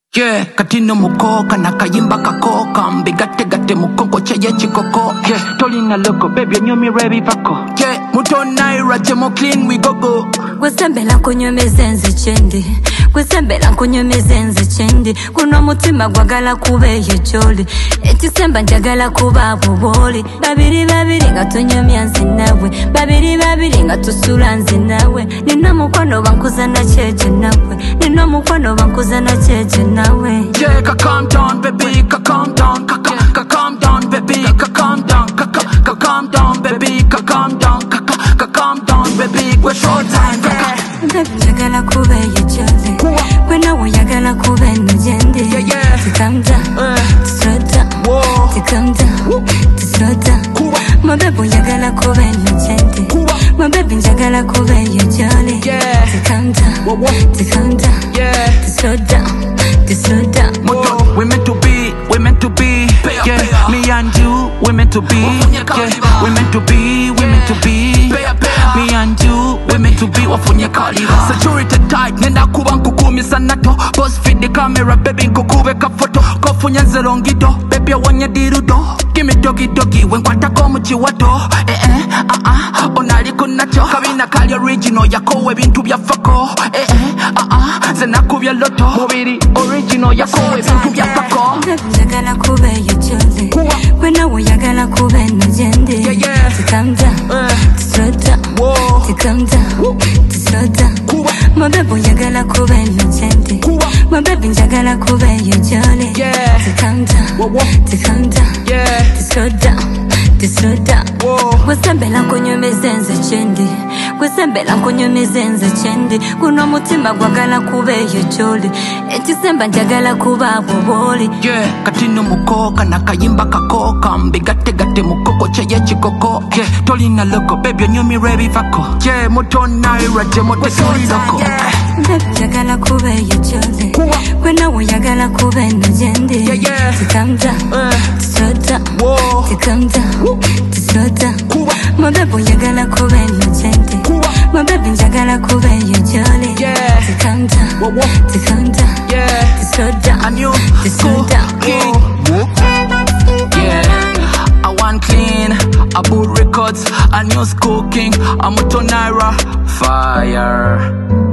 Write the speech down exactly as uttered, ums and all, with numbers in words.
Yeah, katino mukoka na kayimba kakoka mbigate gate mukongo cheye chikoko. Yeah, tolina loco baby nyomi ready pako. Yeah, muto naira chemo clean we go go. Gwesembela kunyomeza enzi chendi Gwesembela kunyomeza enzi chendi Kuno mutima gwagala kubeye joli Ekisemba njagala kuba buboli Babiri babiri nga tunyomya nzi nawe Babiri babiri nga tusula nzi nawe Nino mukono bankuza na cheje nawe Nino mukono bankuza na cheje nawe. Yeah, ka calm down baby, ka calm down ka ka calm down baby, ka calm down ka ka calm down baby, ka calm down ka ka calm down baby. Gwe short time ka Baby njagala kubeye joli Gwe nawe yagala kube nujendi. To calm down, to slow down, to calm down, to slow down. My baby yagala kube nujendi. My baby njagala kubeye joli To calm down, to calm down, to slow down, to slow down. Moto, we meant to be, we meant to be. Yeah, me and you, we meant to be. Yeah, we meant to be, we meant to be. Me and you, we meant to be. Wafunye kaliba. Security tight, nenda kuba nkukumi sanato. Boss feed the camera, baby nkukube ka photo. Kofunya nzelongido, baby wanye dirudo. Gimme doggy doggy, when kwata komu chiwato. Eh eh, ah ah, onali kunacho. Kabina kali original, yako we bintu bya fako. Eh eh, ah ah, zena kubya loto. Mobili original, yako we bintu bya fako. Njagala kubeye joli Gwe nawe yagala kube nujendi. To calm down, to slow down, to calm down, to slow down. My baby yagala kube nujendi. My baby njagala kubeye joli To calm down, to calm down, to slow down, to slow down. Gwesembela kunyomeza enzi chendi Gwesembela kunyomeza enzi chendi Kuno mutima gwagala kubeye joli Ekisemba njagala kuba buboli. Yeah, katino mukoka na kayimba kakoka mbigate gate mukoko cheye chikoko. Yeah, tolina loco baby nyomi ready vako. Yeah, muto naira jemo tesuri loko. Baby yagala kubeye joli Gwe nawe yagala kube nujendi. To calm down, to slow down, to calm down, to slow down. My baby yagala kube nujendi. My baby njagala kubeye joli To calm down, to calm down, to slow down, to slow down. Yeah, I want clean, I boot records, a new school king, I'm Muto Naira, fire.